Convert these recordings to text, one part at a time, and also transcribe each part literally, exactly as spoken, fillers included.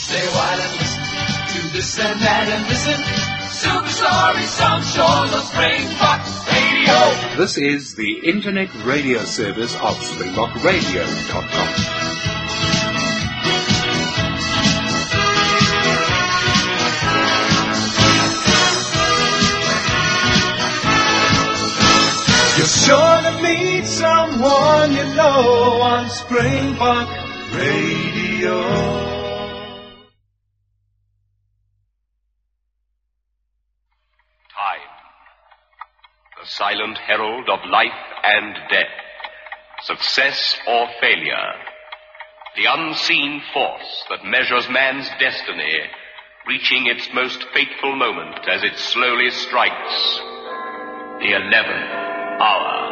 Stay a while and listen to this and that and listen. Super Story Sunshine on Springbok Radio. This is the internet radio service of Springbok Radio dot com. You're sure to meet someone you know on Springbok Radio. Silent herald of life and death, success or failure, the unseen force that measures man's destiny, reaching its most fateful moment as it slowly strikes the eleventh hour.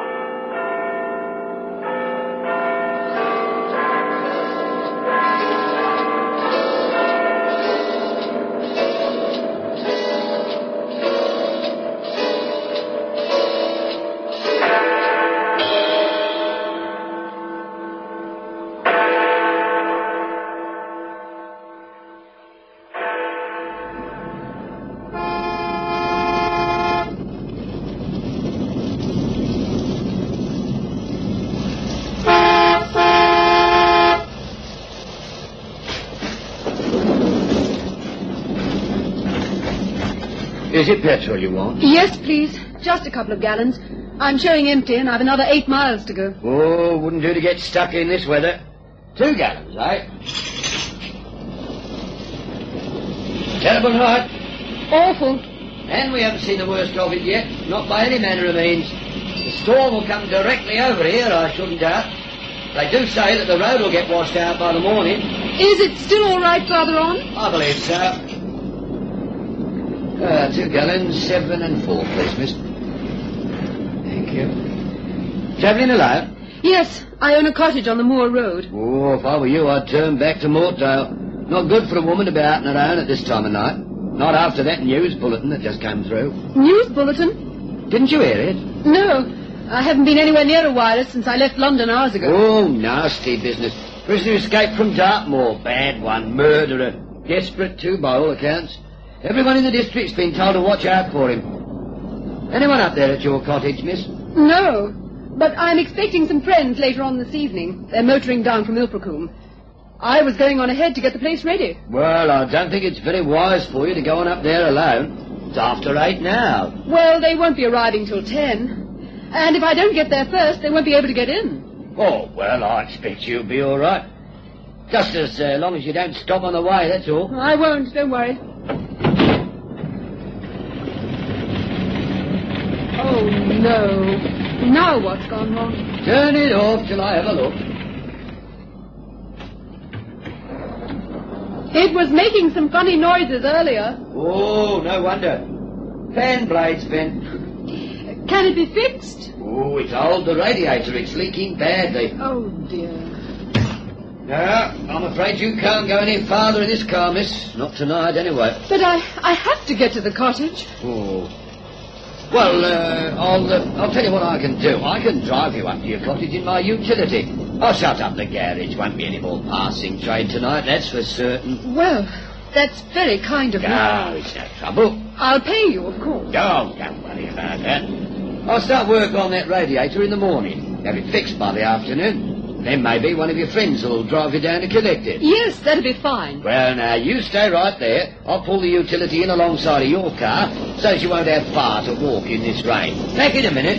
Is it petrol you want? Yes, please. Just a couple of gallons. I'm showing empty and I've another eight miles to go. Oh, wouldn't do to get stuck in this weather. Two gallons, eh? Terrible night. Awful. And we haven't seen the worst of it yet. Not by any manner of means. The storm will come directly over here, I shouldn't doubt. They do say that the road will get washed out by the morning. Is it still all right farther on? I believe so. Uh, two gallons, seven and four, please, miss. Thank you. Travelling alone? Yes, I own a cottage on the Moor Road. Oh, if I were you, I'd turn back to Mortdale. Not good for a woman to be out on her own at this time of night. Not after that news bulletin that just came through. News bulletin? Didn't you hear it? No, I haven't been anywhere near a wireless since I left London hours ago. Oh, nasty business. Prisoner escaped from Dartmoor. Bad one. Murderer. Desperate too, by all accounts. Everyone in the district's been told to watch out for him. Anyone up there at your cottage, miss? No, but I'm expecting some friends later on this evening. They're motoring down from Ilfracombe. I was going on ahead to get the place ready. Well, I don't think it's very wise for you to go on up there alone. It's after eight now. Well, they won't be arriving till ten. And if I don't get there first, they won't be able to get in. Oh, well, I expect you'll be all right. Just as uh, long as you don't stop on the way, that's all. I won't, don't worry. Oh, no. Now what's gone wrong? Turn it off till I have a look. It was making some funny noises earlier. Oh, no wonder. Fan blades bent. Can it be fixed? Oh, it's old, the radiator. It's leaking badly. Oh, dear. No, I'm afraid you can't go any farther in this car, miss. Not tonight, anyway. But I, I have to get to the cottage. Oh. Well, uh, I'll, uh, I'll tell you what I can do. I can drive you up to your cottage in my utility. I'll shut up the garage. Won't be any more passing trade tonight, that's for certain. Well, that's very kind of you. No, it's no trouble. I'll pay you, of course. Oh, don't worry about that. I'll start work on that radiator in the morning. Have it fixed by the afternoon. Then maybe one of your friends will drive you down to collect it. Yes, that'll be fine. Well, now, you stay right there. I'll pull the utility in alongside of your car so as you won't have far to walk in this rain. Back in a minute.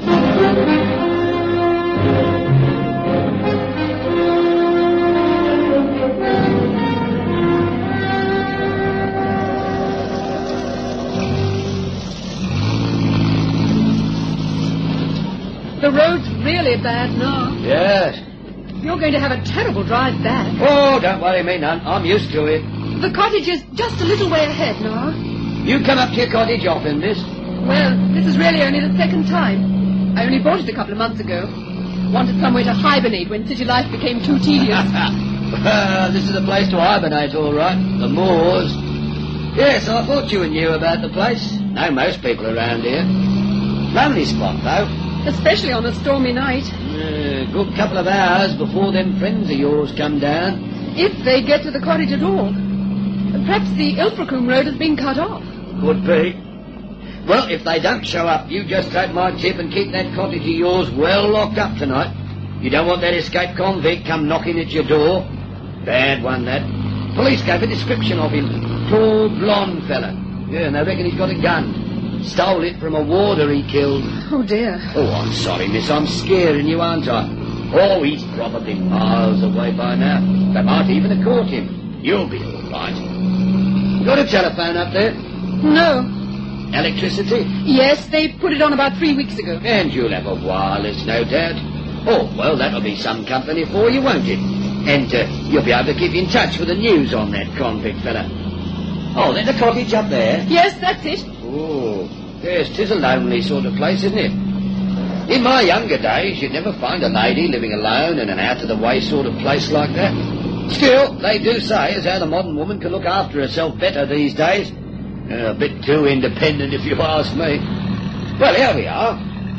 The road's really bad now. Yes. You're going to have a terrible drive back. Oh, don't worry me none. I'm used to it. The cottage is just a little way ahead now. You come up to your cottage often, miss? Well, this is really only the second time. I only bought it a couple of months ago. Wanted somewhere to hibernate when city life became too tedious. Well, this is the place to hibernate, all right. The moors. Yes, I thought you knew about the place. Know most people around here. Lonely spot, though. Especially on a stormy night. A uh, good couple of hours before them friends of yours come down. If they get to the cottage at all. Perhaps the Ilfracombe road has been cut off. Could be. Well, if they don't show up, you just take my tip and keep that cottage of yours well locked up tonight. You don't want that escaped convict come knocking at your door. Bad one, that. Police gave a description of him. Tall, blonde fella. Yeah, and they reckon he's got a gun. Stole it from a warder he killed. Oh, dear. Oh, I'm sorry, miss. I'm scaring you, aren't I? Oh, he's probably miles away by now. They might even have caught him. You'll be all right. You got a telephone up there? No. Electricity? Yes, they put it on about three weeks ago. And you'll have a wireless, no doubt. Oh, well, that'll be some company for you, won't it? And uh, you'll be able to keep in touch with the news on that convict fella. Oh, there's a cottage up there. Yes, that's it. Oh, yes, 'tis a lonely sort of place, isn't it? In my younger days, you'd never find a lady living alone in an out-of-the-way sort of place like that. Still, they do say as how the modern woman can look after herself better these days. Uh, a bit too independent, if you ask me. Well, here we are.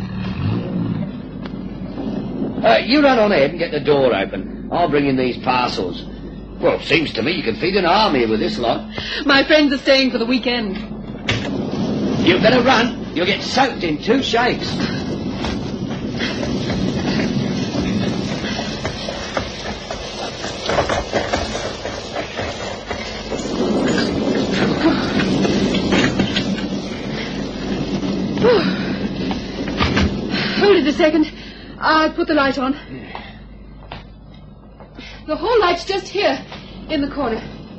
Uh, you run on ahead and get the door open. I'll bring in these parcels. Well, seems to me you can feed an army with this lot. My friends are staying for the weekend. You better run. You'll get soaked in two shakes. Hold it a second. I'll put the light on. The hall light's just here, in the corner.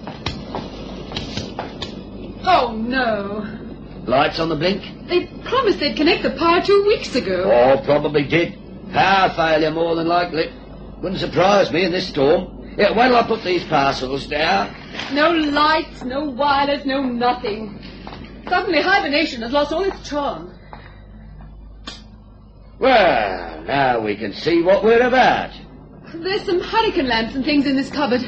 Oh, no. Lights on the blink? They promised they'd connect the power two weeks ago. Oh, probably did. Power failure, more than likely. Wouldn't surprise me in this storm. Yeah, wait till I put these parcels down. No lights, no wireless, no nothing. Suddenly hibernation has lost all its charm. Well, now we can see what we're about. There's some hurricane lamps and things in this cupboard.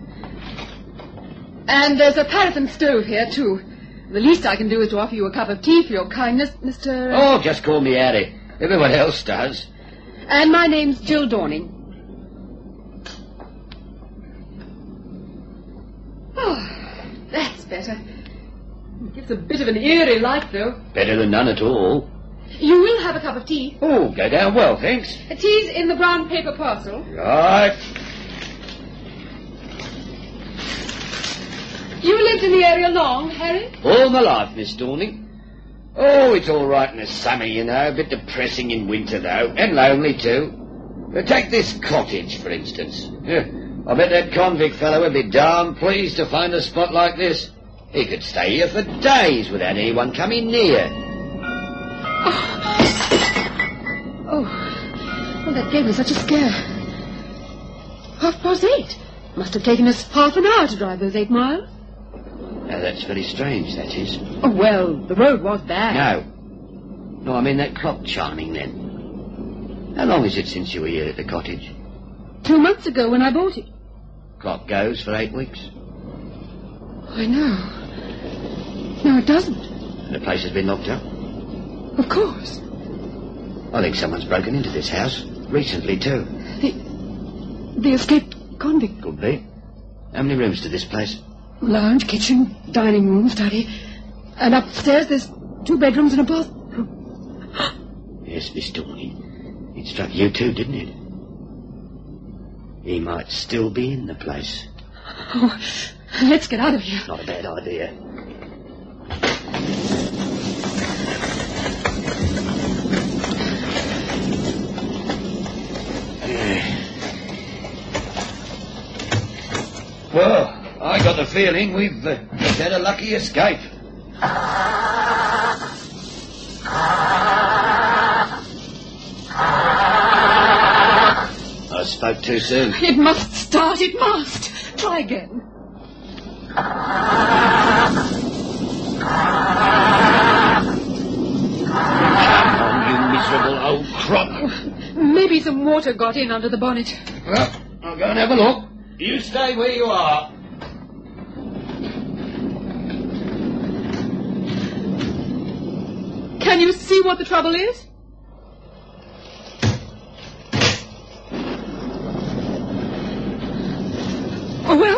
And there's a paraffin stove here, too. The least I can do is to offer you a cup of tea for your kindness, Mister... Uh... Oh, just call me Harry. Everyone else does. And my name's Jill Dorning. Oh, that's better. It gives a bit of an eerie light, though. Better than none at all. You will have a cup of tea. Oh, go down well, thanks. The tea's in the brown paper parcel. Right. You lived in the area long, Harry? All my life, Miss Dorning. Oh, it's all right in the summer, you know. A bit depressing in winter, though. And lonely, too. Uh, take this cottage, for instance. Yeah, I bet that convict fellow would be darn pleased to find a spot like this. He could stay here for days without anyone coming near. Oh, well, that gave me such a scare. Half past eight. Must have taken us half an hour to drive those eight miles. Now, that's very strange, that is. Oh, well, the road was bad. No. No, I mean that clock chiming then. How long is it since you were here at the cottage? Two months ago when I bought it. Clock goes for eight weeks. I know. No, it doesn't. The place has been locked up? Of course. I think someone's broken into this house. Recently, too. The... the escaped convict. Could be. How many rooms to this place? Lounge, kitchen, dining room, study. And upstairs there's two bedrooms and a bathroom. Yes, Miss Dorning. It struck you too, didn't it? He might still be in the place. Oh, let's get out of here. Not a bad idea. Well, I got the feeling we've uh, just had a lucky escape. I spoke too soon. It must start, it must. Try again. Come on, you miserable old crop. Maybe some water got in under the bonnet. Well, I'll go and have a look. You stay where you are. Can you see what the trouble is? Oh, well,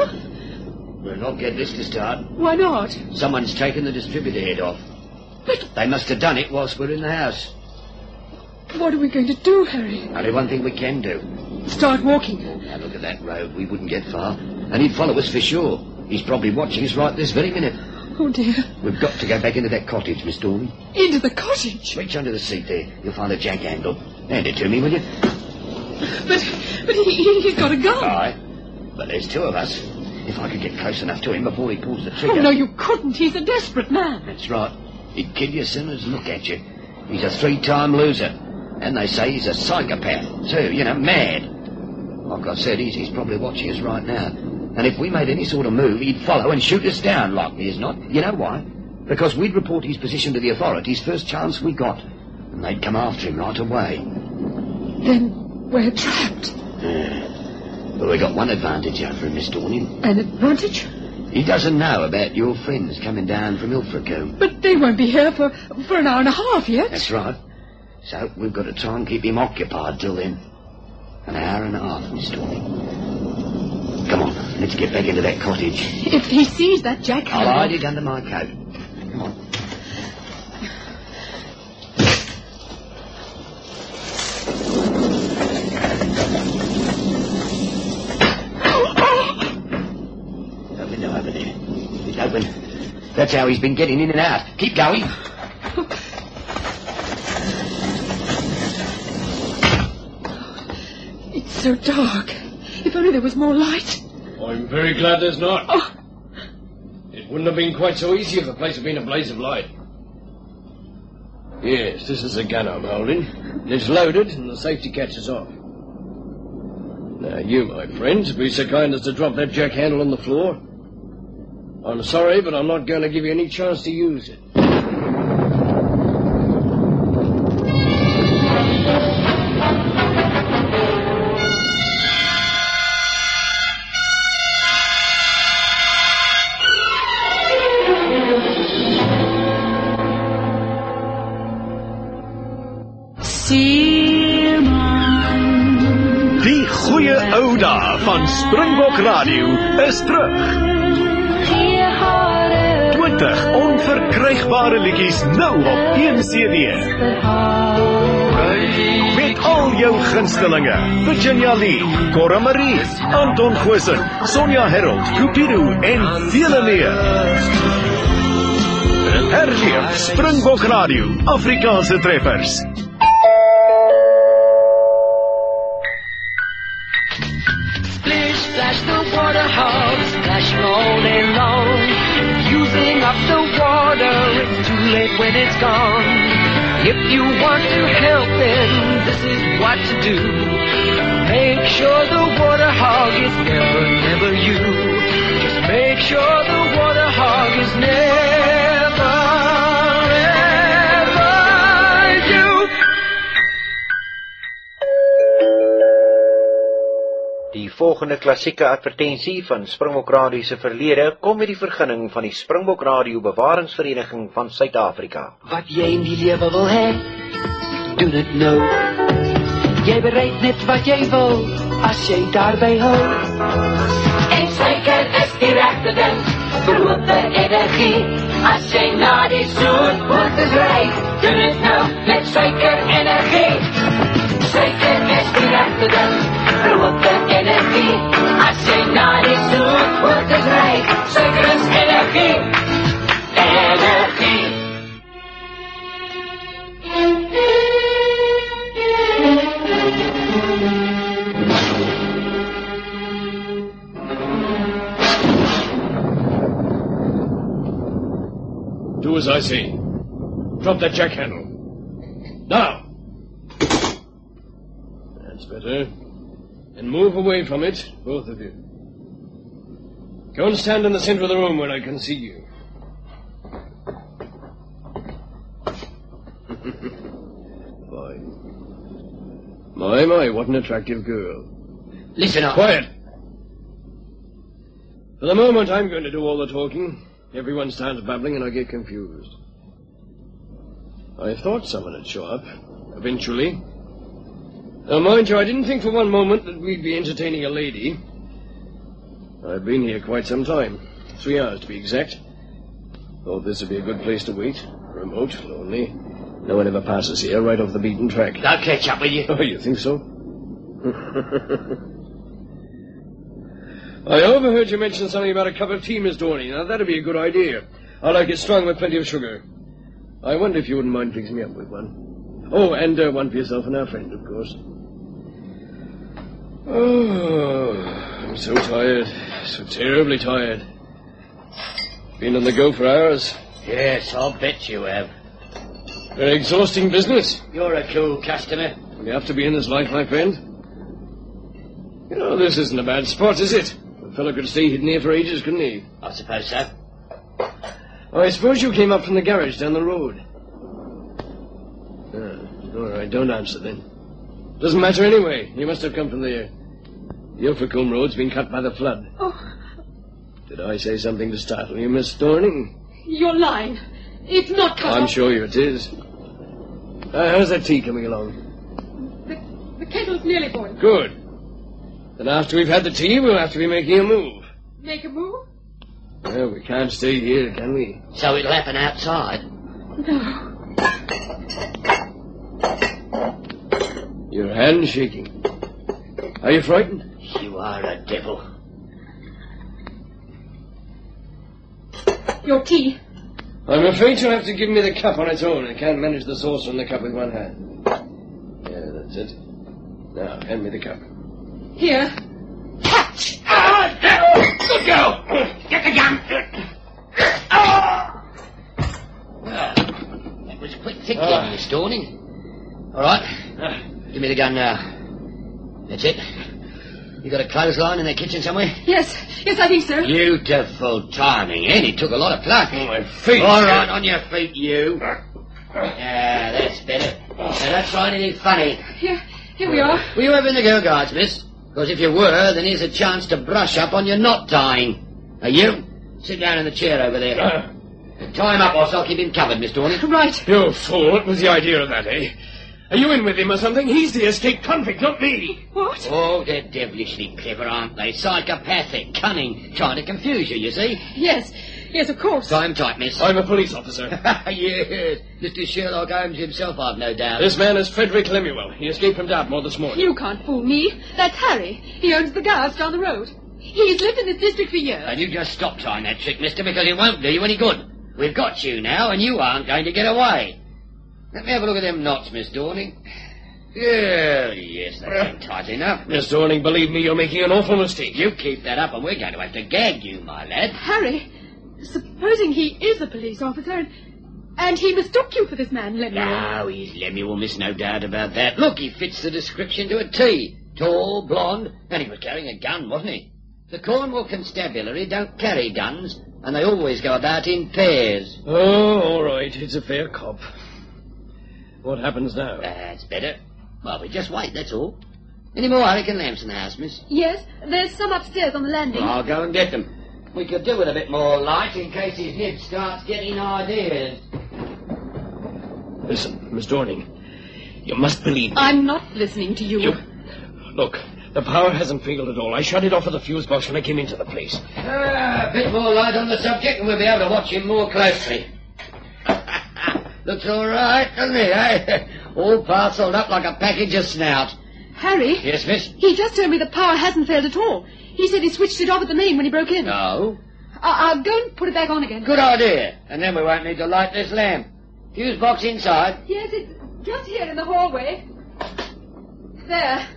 We'll not get this to start. Why not? Someone's taken the distributor head off. But They must have done it whilst we're in the house. what are we going to do, Harry? Only one thing we can do. Start walking. Now look at that road. We wouldn't get far. And he'd follow us for sure. He's probably watching us right this very minute. Oh, dear. We've got to go back into that cottage, Miss Dormy. Into the cottage. Reach under the seat there. You'll find a jack handle. Hand it to me, will you? But, but he, he, he's got a gun. Aye. But there's two of us. If I could get close enough to him before he pulls the trigger... Oh, no, you couldn't. He's a desperate man. That's right. He'd kill you as soon as look at you. He's a three-time loser. And they say he's a psychopath, too, you know, mad. Like I said, he's, he's probably watching us right now. And if we made any sort of move, he'd follow and shoot us down, likely as not. You know why? Because we'd report his position to the authorities first chance we got. And they'd come after him right away. Then we're trapped. Yeah. But we got one advantage over him, Miss Dorning. An advantage? He doesn't know about your friends coming down from Ilfracombe. But they won't be here for, for an hour and a half yet. That's right. So we've got to try and keep him occupied till then. An hour and a half, Miss Dorning. Come on, let's get back into that cottage. If he sees that jack I'll handle... hide it under my coat. Come on. That window over there. It's open. That's how he's been getting in and out. Keep going. It's so dark. If only there was more light. I'm very glad there's not. Oh, It wouldn't have been quite so easy if the place had been a blaze of light. Yes, this is the gun I'm holding. It's loaded and the safety catch is off. Now, you, my friends, be so kind as to drop that jack handle on the floor. I'm sorry, but I'm not going to give you any chance to use it. Die goeie ou dae van Springbok Radio is terug. twintig onverkrygbare liedjies nou op een C D. Met al jou gunstelinge: Virginia Lee, Cora Marie, Anton Goosen, Sonja Herold, Cupido en vele meer. Herleef Springbok Radio, Afrikaanse treffers. Splash the water hog, splash all day long. Using up the water, it's too late when it's gone. If you want to help, then this is what to do. Make sure the water hog is never, never you. Just make sure the water hog is never, ever you. Die volgende klassieke advertensie van Springbok Radio se verlede kom met die vergunning van die Springbok Radio Bewaringsvereniging van Suid-Afrika. Wat jy in die lewe wil hê, doen dit nou. Jy bereik net wat jy wil, as jy daarby hou. En suiker is die regte ding, beroepe energie. As jy na die zoetbooters ry, doen dit nou met suiker energie. Suiker is die regte ding, beroepe energie. As jy na die zoetbooters ry, suiker is energie. Energie. Do as I say. Drop that jack handle. Now! That's better. And move away from it, both of you. Go and stand in the center of the room where I can see you. Fine. My, my, what an attractive girl. Listen up. Quiet! For the moment, I'm going to do all the talking. Everyone starts babbling and I get confused. I thought someone would show up, eventually. Now, mind you, I didn't think for one moment that we'd be entertaining a lady. I've been here quite some time. Three hours, to be exact. Thought this would be a good place to wait. Remote, lonely. No one ever passes here, right off the beaten track. I'll catch up with you. Oh, you think so? I overheard you mention something about a cup of tea, Miss Dorney. Now, that'd be a good idea. I like it strong with plenty of sugar. I wonder if you wouldn't mind fixing me up with one. Oh, and uh, one for yourself and our friend, of course. Oh, I'm so tired. So terribly tired. Been on the go for hours. Yes, I'll bet you have. Very exhausting business. You're a cool customer. You have to be in this life, my friend. You know, this isn't a bad spot, is it? A fellow could stay hidden here for ages, couldn't he? I suppose so. Oh, I suppose you came up from the garage down the road. Ah, all right, don't answer then. Doesn't matter anyway. You must have come from there. The Ilfracombe road's been cut by the flood. Oh. Did I say something to startle you, Miss Thorning? You're lying. It's not cut I'm off. sure it is. Uh, how's that tea coming along? The, the kettle's nearly boiled. Good. Then after we've had the tea, we'll have to be making a move. Make a move? Well, we can't stay here, can we? So it'll happen outside. No. Your hand's shaking. Are you frightened? You are a devil. Your tea. I'm afraid you'll have to give me the cup on its own. I can't manage the saucer and the cup with one hand. Yeah, that's it. Now, hand me the cup. Here. Catch! Ah, good girl! Get the gun! Ah! Well, that was quick thinking, Ah. Miss Dorning. All right. Give me the gun now. That's it. You got a clothesline in the kitchen somewhere? Yes. Yes, I think so. Beautiful timing, and it took a lot of pluck. Oh, my feet. All right, on your feet, you. Yeah, that's better. Now, don't try anything funny. Here, here we are. Were you ever in the Girl Guides, miss? Because if you were, then here's a chance to brush up on your knot tying. Now, you, sit down in the chair over there. Uh, Tie him up, or I'll keep him covered, Miss Dorney. Right. You fool. What was the idea of that, eh? Are you in with him or something? He's the escaped convict, not me. What? Oh, they're devilishly clever, aren't they? Psychopathic, cunning, trying to confuse you, you see? Yes. Yes, of course. Tie him tight, miss. I'm a police officer. Yes, Mister Sherlock Holmes himself, I've no doubt. This man is Frederick Lemuel. He escaped from Dartmoor this morning. You can't fool me. That's Harry. He owns the guards down the road. He's lived in this district for years. And you just stop trying that trick, mister, because it won't do you any good. We've got you now, and you aren't going to get away. Let me have a look at them knots, Miss Dorning. Yeah, yes, that's tight enough. Miss Dorning, believe me, you're making an awful mistake. You keep that up, and we're going to have to gag you, my lad. Harry, supposing he is a police officer and, and he mistook you for this man, Lemuel. No, he's Lemuel, miss, no doubt about that. Look, he fits the description to a T. Tall, blonde, and he was carrying a gun, wasn't he? The Cornwall Constabulary don't carry guns, and they always go about in pairs. Oh, all right. It's a fair cop. What happens now? That's better. Well, we just wait, that's all. Any more hurricane lamps in the house, miss? Yes, there's some upstairs on the landing. I'll go and get them. We could do with a bit more light in case his nib starts getting ideas. Listen, Miss Dorning, you must believe me. I'm not listening to you. You... Look, the power hasn't failed at all. I shut it off with the fuse box when I came into the place. Ah, a bit more light on the subject and we'll be able to watch him more closely. Looks all right, doesn't it, eh? All parcelled up like a package of snout. Harry? Yes, miss? He just told me the power hasn't failed at all. He said he switched it off at the main when he broke in. No. I- I'll go and put it back on again. Good idea. And then we won't need to light this lamp. Fuse box inside. Yes, it's just here in the hallway. There.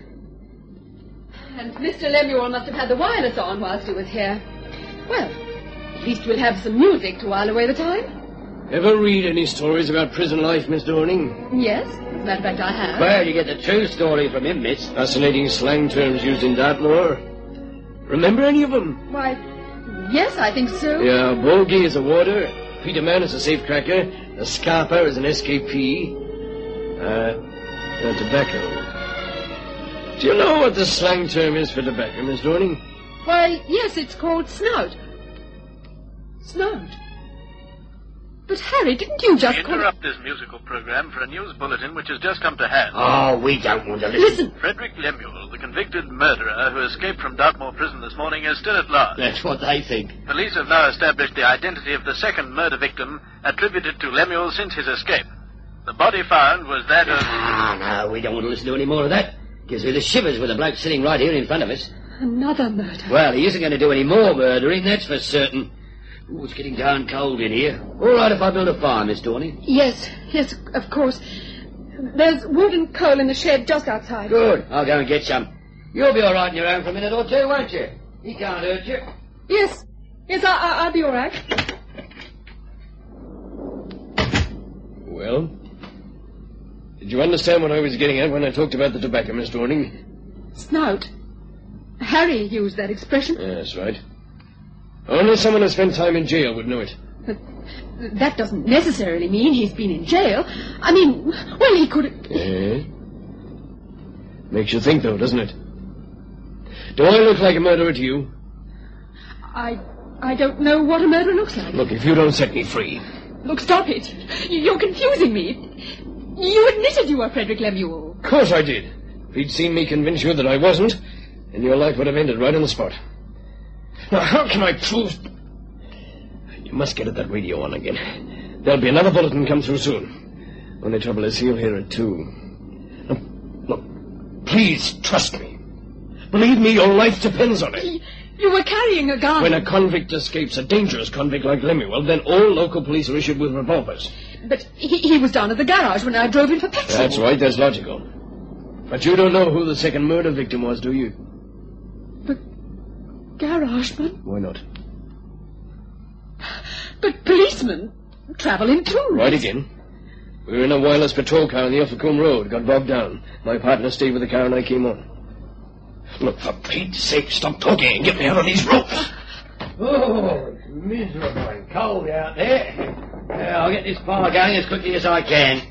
And Mister Lemuel must have had the wireless on whilst he was here. Well, at least we'll have some music to while away the time. Ever read any stories about prison life, Miss Dorning? Yes, as a matter of fact, I have. Well, you get the true story from him, miss. Fascinating slang terms used in Dartmoor. Remember any of them? Why, yes, I think so. Yeah, Bogey is a warder. Peterman is a safecracker. The Scarper is an escapee. Uh, uh, tobacco. Do you know what the slang term is for tobacco, Miss Dorning? Why, yes, it's called snout. Snout? But, Harry, didn't you just... We interrupt this musical program for a news bulletin which has just come to hand. Oh, we don't want to listen. Listen. Frederick Lemuel, the convicted murderer who escaped from Dartmoor prison this morning, is still at large. That's what they think. Police have now established the identity of the second murder victim attributed to Lemuel since his escape. The body found was that of... Ah, no, we don't want to listen to any more of that. Gives me the shivers with the bloke sitting right here in front of us. Another murder. Well, he isn't going to do any more murdering, that's for certain. Ooh, it's getting darn cold in here. All right if I build a fire, Miss Dorney? Yes, yes, of course. There's wood and coal in the shed just outside. Good. I'll go and get some. You'll be all right on your own for a minute or two, won't you? He can't hurt you. Yes, yes, I, I, I'll be all right. Well? Did you understand what I was getting at when I talked about the tobacco, Miss Dorning? Snout. Harry used that expression. Yeah, that's right. Only someone who spent time in jail would know it. But that doesn't necessarily mean he's been in jail. I mean, well, he could... Eh? Makes you think, though, doesn't it? Do I look like a murderer to you? I... I don't know what a murderer looks like. Look, if you don't set me free... Look, stop it. You're confusing me. You admitted you were Frederick Lemuel. Of course I did. If he'd seen me convince you that I wasn't, then your life would have ended right on the spot. Now, how can I prove... You must get at that radio on again. There'll be another bulletin come through soon. Only trouble is he'll hear it, too. Now, look, please trust me. Believe me, your life depends on it. You were carrying a gun. When a convict escapes, a dangerous convict like Lemuel, then all local police are issued with revolvers. But he, he was down at the garage when I drove in for petrol. That's right, that's logical. But you don't know who the second murder victim was, do you? But garageman? Why not? But policemen travel in twos. Right again. We were in a wireless patrol car on the Ilfracombe Road, got bogged down. My partner stayed with the car and I came on. Look, for Pete's sake, stop talking and get me out of these ropes. Oh, it's miserable and cold out there. Yeah, I'll get this fire going as quickly as I can.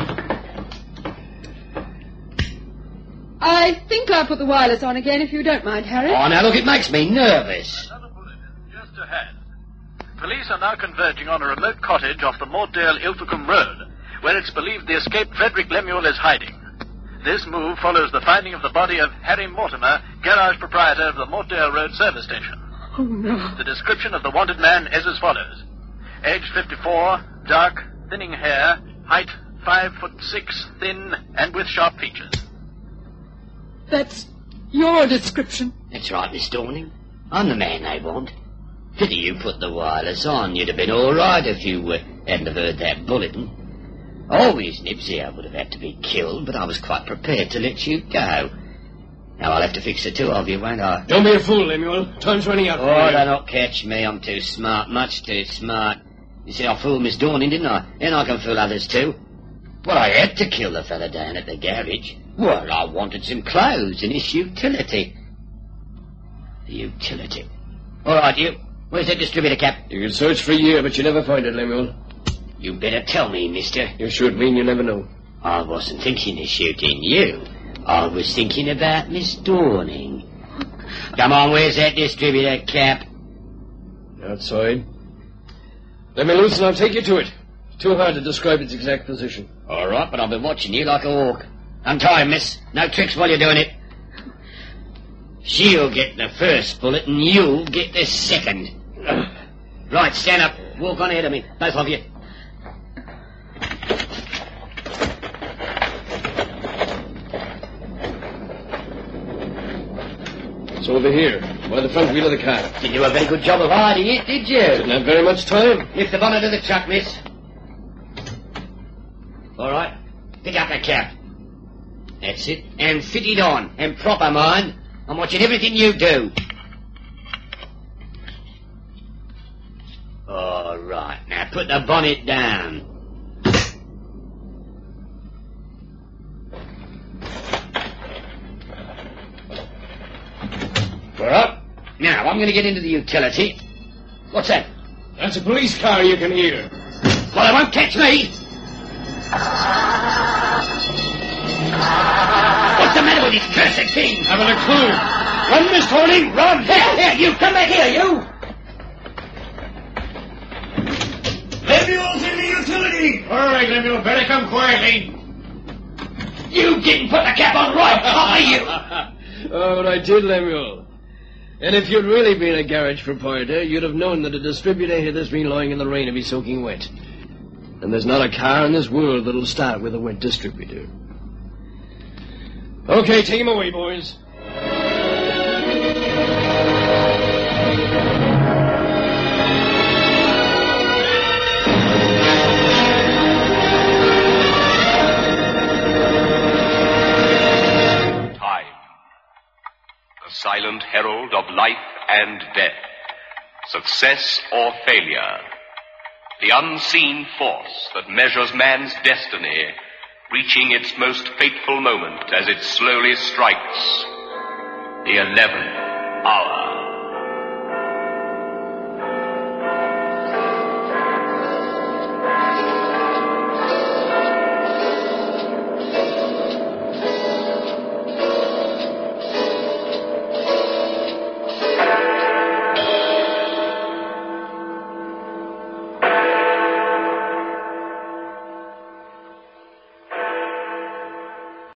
I think I'll put the wireless on again, if you don't mind, Harry. Oh, now look, it makes me nervous. Another bulletin just to hand. Police are now converging on a remote cottage off the Mortdale Ilfracombe Road, where it's believed the escaped Frederick Lemuel is hiding. This move follows the finding of the body of Harry Mortimer, garage proprietor of the Mortdale Road service station. Oh, no. The description of the wanted man is as follows. Age fifty-four, dark, thinning hair, height five foot six, thin, and with sharp features. That's your description. That's right, Miss Dorning. I'm the man they want. Pity you put the wireless on. You'd have been all right if you uh, hadn't have heard that bulletin. Always Nipsey I would have had to be killed, but I was quite prepared to let you go. Now I'll have to fix the two of you, won't I? Don't be a fool, Lemuel. Time's running out. Oh, do not catch me. I'm too smart, much too smart. You see, I fooled Miss Dorning, didn't I? Then I can fool others too. Well, I had to kill the fella down at the garage. Well, I wanted some clothes and his utility. The utility. All right, you. Where's that distributor cap? You can search for a year, but you never find it, Lemuel. You better tell me, mister. You should mean you never know. I wasn't thinking of shooting you. I was thinking about Miss Dorning. Come on, where's that distributor cap? Outside. Let me loose and I'll take you to it. Too hard to describe its exact position. All right, but I've been watching you like a hawk. Untie him, miss. No tricks while you're doing it. She'll get the first bullet and you'll get the second. Right, stand up. Walk on ahead of me, both of you. It's over here, by the front wheel of the car. Didn't do a very good job of hiding it, did you? Didn't have very much time. Lift the bonnet of the truck, miss. All right, pick up the cap. That's it. And fit it on. And proper, mind. I'm watching everything you do. All right, now put the bonnet down. We're up. Now, I'm going to get into the utility. What's that? That's a police car you can hear. Well, it won't catch me. What's the matter with this cursed thing? Haven't a clue. Run, Miss Dorning, run! Here, here, you come back here, you! Lemuel's in me! All right, Lemuel, better come quietly. You didn't put the cap on right, are you? Oh, but I did, Lemuel. And if you'd really been a garage proprietor, you'd have known that a distributor here that's been lying in the rain will be soaking wet. And there's not a car in this world that'll start with a wet distributor. Okay, take him away, boys. Silent herald of life and death, success or failure, the unseen force that measures man's destiny, reaching its most fateful moment as it slowly strikes the eleventh hour.